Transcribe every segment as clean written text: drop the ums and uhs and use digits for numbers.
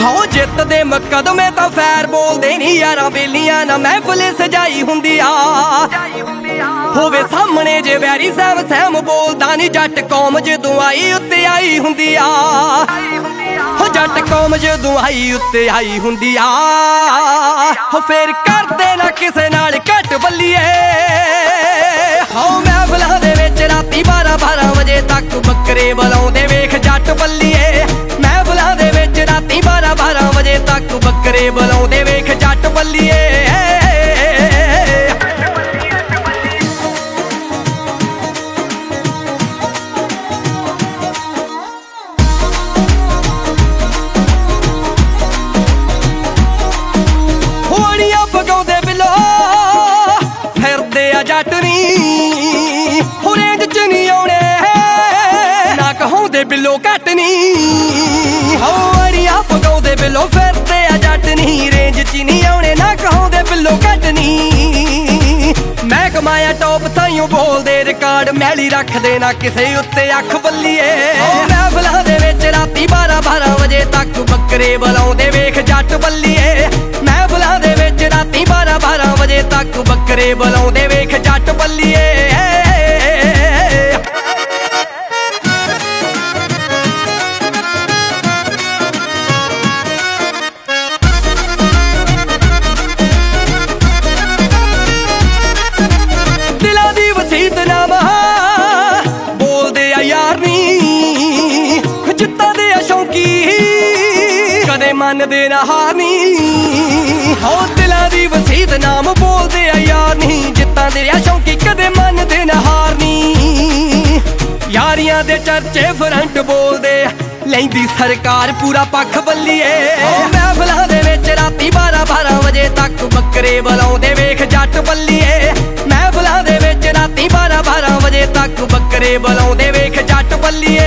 ਹੋ ਜਿੱਤ ਦੇ ਮੁਕਦਮੇ ਤਾਂ ਫੈਰ ਬੋਲਦੇ ਨੀ ਯਾਰਾਂ ਬੇਲੀਆਂ ਨਾ ਮਹਿਫਲ ਸਜਾਈ ਹੁੰਦੀ ਆ। ਹੋਵੇ ਸਾਹਮਣੇ ਜੇ ਵੈਰੀ ਸਹਿਮ ਸਹਿਮ ਬੋਲਦਾ ਨੀ ਜੱਟ ਕੌਮ ਜਦੋਂ ਆਈ ਉੱਤੇ ਆਈ ਹੁੰਦੀ ਆ। ਹੋ ਜੱਟ ਕੌਮ ਜਦੋਂ ਆਈ ਉੱਤੇ ਆਈ ਹੁੰਦੀ ਆ। ਹੋ ਫੇਰ ਕਰਦੇ ਨਾ ਕਿਸੇ ਨਾਲ ਘੱਟ ਬੱਲੀਏ। ਹੋ ਮਹਿਫਲਾਂ ਦੇ ਵਿੱਚ ਰਾਤੀ 12-12 ਵਜੇ ਤੱਕ ਬੱਕਰੇ ਬੁਲਾਉਂਦੇ ਵੇਖ ਜੱਟ ਬੱਲੀਏ। ਮਹਿਫਲਾਂ ਦੇ ਵਿੱਚ ਰਾਤੀ 12-12 ਵਜੇ ਤੱਕ ਬੱਕਰੇ ਬੁਲਾਉਂਦੇ ਵੇਖ ਜੱਟ ਬੱਲੀਏ। ਹੋੜੀਆਂ ਪਗਾਉਂਦੇ ਬਿੱਲੋ ਫਿਰਦੇ ਆ ਜੱਟ ਨੀ। ਹੋ ਰੇਂਜ ਚ ਨਹੀਂ ਆਉਣੇ ਨਾ ਕਹਾਉਂਦੇ ਬਿੱਲੋ ਘੱਟ ਨੀ। ਹੋੜੀਆਂ ਪਗਾਉਂਦੇ ਬਿੱਲੋ ਫਿਰਦੇ ਆ ਜੱਟ ਨੀ। ਰੇਂਜ ਚ ਨਹੀਂ ਆਉਣੇ ਨਾ ਕਹਾਉਂਦੇ ਬਿੱਲੋ ਘੱਟ ਨੀ। ਮੈਂ ਕਮਾਇਆ ਟੌਪ ਤਾਈਓ ਬੋਲਦੇ ਰਿਕਾਰਡ ਮੈਲੀ ਰੱਖਦੇ ਨਾ ਕਿਸੇ ਉੱਤੇ ਅੱਖ ਬੱਲੀਏ। ਮਹਿਫਲਾਂ ਦੇ ਵਿੱਚ ਰਾਤੀ 12-12 ਵਜੇ ਤੱਕ ਬੱਕਰੇ ਬੁਲਾਉਂਦੇ ਵੇਖ ਜੱਟ ਬੱਲੀਏ। ਮਹਿਫਲਾਂ ਦੇ ਵਿੱਚ ਰਾਤੀ 12-12 ਵਜੇ ਤੱਕ ਬੱਕਰੇ ਬੁਲਾਉਂਦੇ ਵੇਖ ਜੱਟ ਬੱਲੀਏ। ਦਿਲਾਂ ਦੀ ਵਸੀਤ ਨਾਮਾ ਬੋਲਦੇ ਆ ਯਾਰ ਨੀ। ਜਿੱਤਾਂ ਦੇ ਸ਼ੌਂਕੀ ਕਦੇ ਮੰਨਦੇ ਨਾ ਹਾਰ ਨੀ। ਹੋ ਦਿਲਾਂ ਦੀ ਵਸੀਤ ਨਾਮ ਬੋਲਦੇ ਆ ਯਾਰ ਨੀ। ਜਿੱਤਾਂ ਦੇ ਸ਼ੌਂਕੀ ਕਦੇ ਮੰਨਦੇ ਨਾ ਹਾਰ ਨੀ। ਯਾਰੀਆਂ ਦੇ ਚਰਚੇ ਫਰੰਟ ਬੋਲਦੇ ਲੈਂਦੀ ਸਰਕਾਰ ਪੂਰਾ ਪੱਖ ਬੱਲੀਏ। ਮਹਿਫਲਾਂ ਦੇ ਵਿੱਚ ਰਾਤੀ 12-12 ਵਜੇ ਤੱਕ ਬੱਕਰੇ ਬੁਲਾਉਂਦੇ ਵੇਖ ਜੱਟ ਬੱਲੀਏ। ਮਹਿਫਲਾਂ ਦੇ ਵਿੱਚ ਰਾਤੀ 12-12 ਵਜੇ ਤੱਕ ਬੱਕਰੇ ਬੁਲਾਉਂਦੇ ਵੇਖ ਜੱਟ ਬੱਲੀਏ।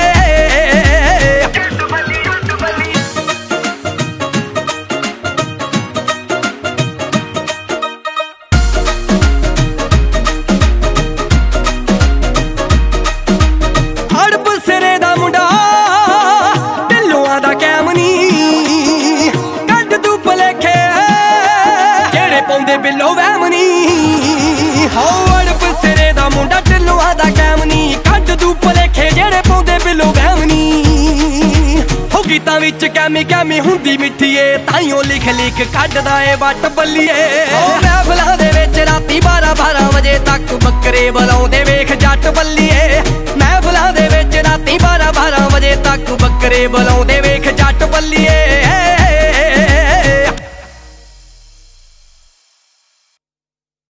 ਬਿੱਲੋ ਵਹਿਮ ਨੀ। ਹੋ ਅੜਪ ਸਿਰੇ ਦਾ ਮੁੰਡਾ ਢਿੱਲੋਂ ਦਾ ਕੈਮ ਨੀ। ਕੱਢ ਦੂ ਭਲੇਖੇ ਜਿਹੜੇ ਪਾਉਂਦੇ ਬਿੱਲੋ ਵਹਿਮ ਨੀ। ਹੋ ਗੀਤਾਂ ਵਿੱਚ ਕੈਮੀ ਕੈਮੀ ਹੁੰਦੀ ਮਿੱਠੀਏ ਤਾਈਓ ਲਿਖ ਲਿਖ ਕੱਢਦਾ ਏ ਵੱਟ ਬੱਲੀਏ। ਮਹਿਫਲਾਂ ਦੇ ਵਿੱਚ ਰਾਤੀ 12-12 ਵਜੇ ਤੱਕ ਬੱਕਰੇ ਬੁਲਾਉਂਦੇ ਵੇਖ ਜੱਟ ਬੱਲੀਏ। ਮਹਿਫਲਾਂ ਦੇ ਵਿੱਚ ਰਾਤੀ 12-12 ਵਜੇ ਤੱਕ ਬੱਕਰੇ ਬੁਲਾਉਂਦੇ ਵੇਖ ਜੱਟ ਬੱਲੀਏ।